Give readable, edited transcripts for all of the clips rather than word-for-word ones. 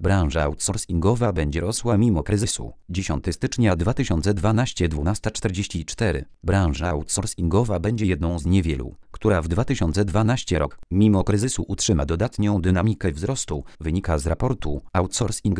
Branża outsourcingowa będzie rosła mimo kryzysu. 10 stycznia 2012 12:44. Branża outsourcingowa będzie jedną z niewielu, która w 2012 rok, mimo kryzysu utrzyma dodatnią dynamikę wzrostu, wynika z raportu Outsourcing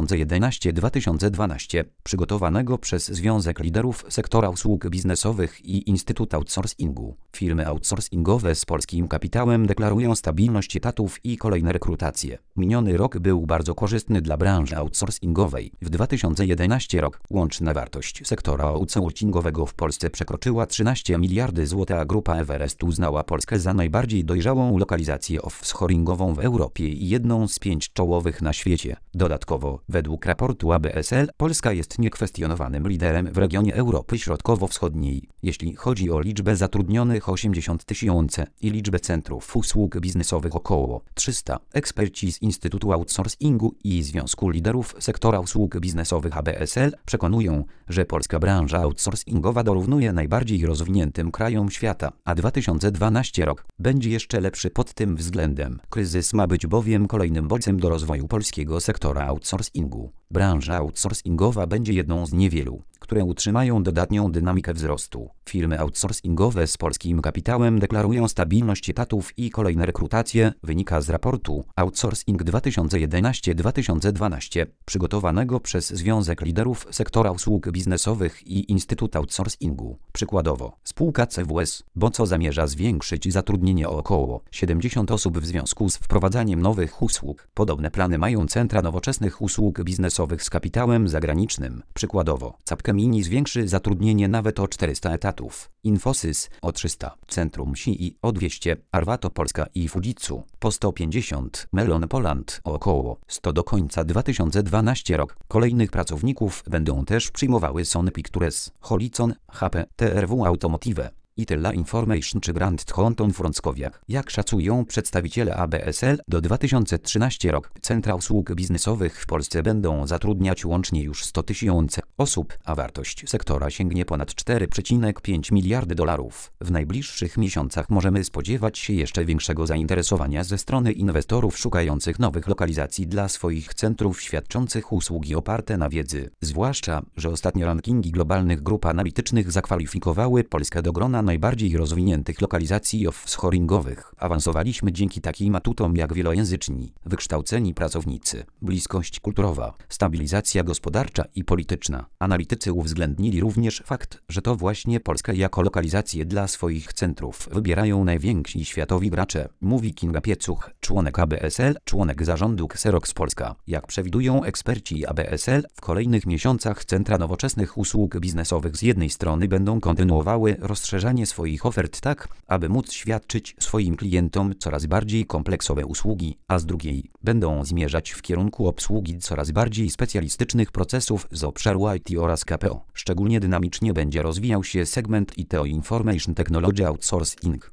2011-2012, przygotowanego przez Związek Liderów Sektora Usług Biznesowych i Instytut Outsourcingu. Firmy outsourcingowe z polskim kapitałem deklarują stabilność etatów i kolejne rekrutacje. Miniony rok był bardzo korzystny dla branży outsourcingowej. W 2011 rok łączna wartość sektora outsourcingowego w Polsce przekroczyła 13 miliardy zł, a grupa Everest uznała Polskę za najbardziej dojrzałą lokalizację offshoringową w Europie i jedną z 5 czołowych na świecie. Dodatkowo, według raportu ABSL, Polska jest niekwestionowanym liderem w regionie Europy Środkowo-Wschodniej, jeśli chodzi o liczbę zatrudnionych 80 000 i liczbę centrów usług biznesowych około 300. Eksperci z Instytutu Outsourcingu i Związku Liderów Sektora Usług Biznesowych ABSL przekonują, że polska branża outsourcingowa dorównuje najbardziej rozwiniętym krajom świata, a 2012 rok będzie jeszcze lepszy pod tym względem. Kryzys ma być bowiem kolejnym bodźcem do rozwoju polskiego sektora outsourcingu. Branża outsourcingowa będzie jedną z niewielu, które utrzymają dodatnią dynamikę wzrostu. Firmy outsourcingowe z polskim kapitałem deklarują stabilność etatów i kolejne rekrutacje, wynika z raportu Outsourcing 2011-2012, przygotowanego przez Związek Liderów Sektora Usług Biznesowych i Instytut Outsourcingu. Przykładowo, spółka CWS Boco zamierza zwiększyć zatrudnienie o około 70 osób w związku z wprowadzaniem nowych usług. Podobne plany mają centra nowoczesnych usług biznesowych z kapitałem zagranicznym. Przykładowo, Capgemini zwiększy zatrudnienie nawet o 400 etatów, Infosys o 300, Centrum SII o 200, Arvato Polska i Fujitsu po 150, Melon Poland o około 100 do końca 2012 rok. Kolejnych pracowników będą też przyjmowały Sony Pictures, Horizon, HP, TRW Automotive, Itella Information czy Grant Thornton w Wrocławiach. Jak szacują przedstawiciele ABSL, do 2013 rok centra usług biznesowych w Polsce będą zatrudniać łącznie już 100 000 osób, a wartość sektora sięgnie ponad 4,5 miliardy dolarów. W najbliższych miesiącach możemy spodziewać się jeszcze większego zainteresowania ze strony inwestorów szukających nowych lokalizacji dla swoich centrów świadczących usługi oparte na wiedzy. Zwłaszcza, że ostatnie rankingi globalnych grup analitycznych zakwalifikowały Polskę do grona najbardziej rozwiniętych lokalizacji offshoringowych. Awansowaliśmy dzięki takim atutom jak wielojęzyczni, wykształceni pracownicy, bliskość kulturowa, stabilizacja gospodarcza i polityczna. Analitycy uwzględnili również fakt, że to właśnie Polskę jako lokalizację dla swoich centrów wybierają najwięksi światowi gracze, mówi Kinga Piecuch, członek ABSL, członek zarządu Xerox Polska. Jak przewidują eksperci ABSL, w kolejnych miesiącach centra nowoczesnych usług biznesowych z jednej strony będą kontynuowały rozszerzanie swoich ofert tak, aby móc świadczyć swoim klientom coraz bardziej kompleksowe usługi, a z drugiej będą zmierzać w kierunku obsługi coraz bardziej specjalistycznych procesów z obszaru IT oraz KPO. Szczególnie dynamicznie będzie rozwijał się segment IT Information Technology Outsourcing.